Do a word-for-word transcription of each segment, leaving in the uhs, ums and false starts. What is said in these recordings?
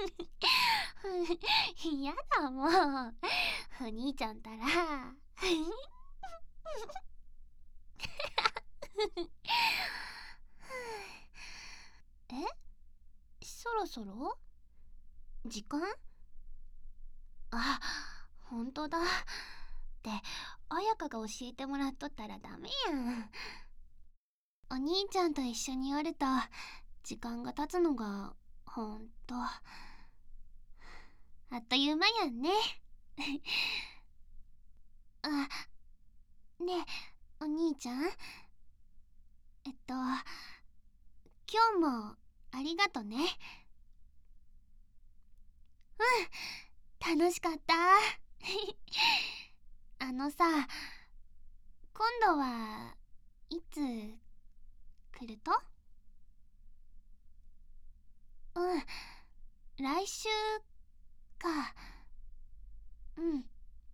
やだもう。お兄ちゃんたら。え、そろそろ時間？あ、ほんとだ。って綾香が教えてもらっとったらダメやん。お兄ちゃんと一緒におると時間が経つのがほんとあっという間やんね。あ、ねえお兄ちゃん、えっと今日もありがとね。うん、楽しかった。あのさ、今度はいつ来ると？うん、来週か。うん。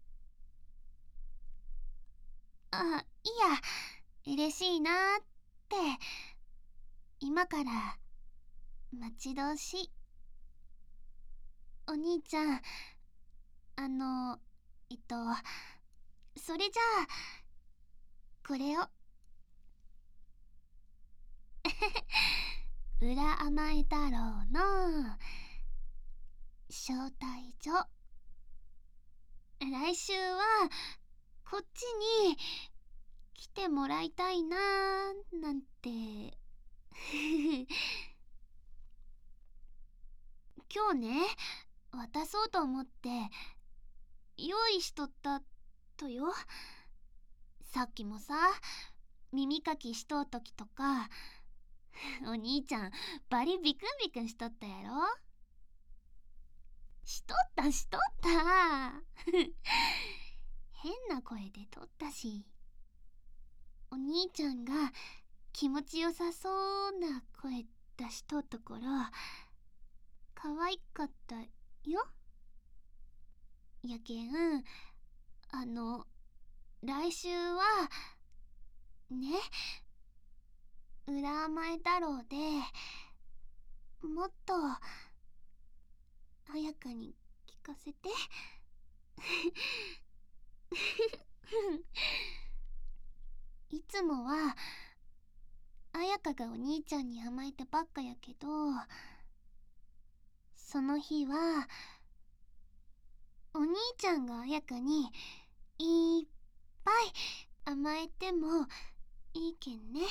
あ、いや、嬉しいなーって。今から待ち遠しい。お兄ちゃん、あの、えっと、それじゃあ、これを。裏甘え太郎の招待状。来週はこっちに来てもらいたいなーなんて。今日ね、渡そうと思って用意しとったとよ。さっきもさ、耳かきしとうときとか、お兄ちゃんバリビクンビクンしとったやろ。しとったしとった。変な声でとったし、お兄ちゃんが気持ちよさそうな声出しとうところ可愛かったよ。やけん、あの来週はね、裏甘え太郎でもっと綾香に聞かせて。いつもは綾香がお兄ちゃんに甘えてばっかやけど、その日はお兄ちゃんが綾香にいっぱい甘えてもいいけんね。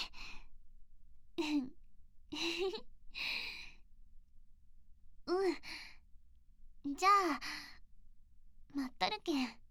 うん、じゃあ待っとるけん。